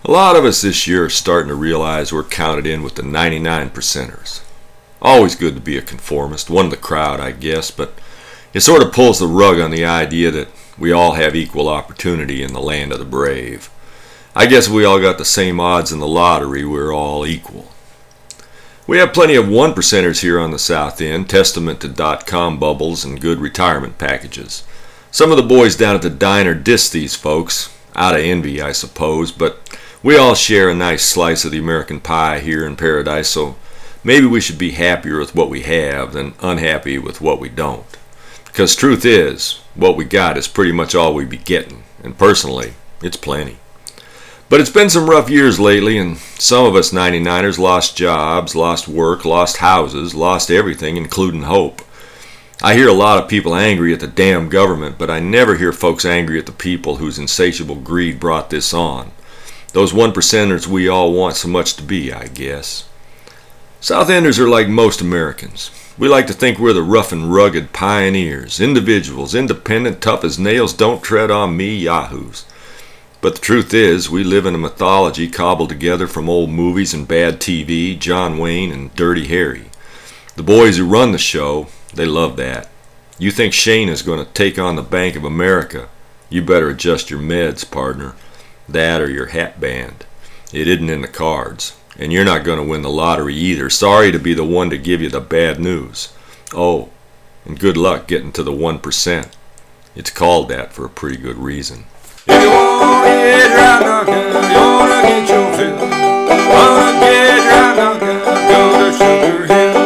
A lot of us this year are starting to realize we're counted in with the 99 percenters. Always good to be a conformist, one of the crowd, I guess, but it sort of pulls the rug on the idea that we all have equal opportunity in the land of the brave. I guess we all got the same odds in the lottery, we're all equal. We have plenty of one percenters here on the South End, testament to dot-com bubbles and good retirement packages. Some of the boys down at the diner diss these folks, out of envy I suppose, but we all share a nice slice of the American pie here in paradise, so maybe we should be happier with what we have than unhappy with what we don't. Because truth is, what we got is pretty much all we be getting, and personally, it's plenty. But it's been some rough years lately, and some of us 99ers lost jobs, lost work, lost houses, lost everything, including hope. I hear a lot of people angry at the damn government, but I never hear folks angry at the people whose insatiable greed brought this on. Those one percenters we all want so much to be, I guess. South Enders are like most Americans. We like to think we're the rough and rugged pioneers, individuals, independent, tough as nails, don't tread on me yahoos. But the truth is, we live in a mythology cobbled together from old movies and bad TV, John Wayne and Dirty Harry. The boys who run the show, they love that. You think Shane is going to take on the Bank of America, you better adjust your meds, partner. That or your hat band. It isn't in the cards. And you're not going to win the lottery either. Sorry to be the one to give you the bad news. Oh, and good luck getting to the 1%. It's called that for a pretty good reason. If you want to get dry knocking, you want to get your fill. Want to get dry knocking, go to Sugar Hill.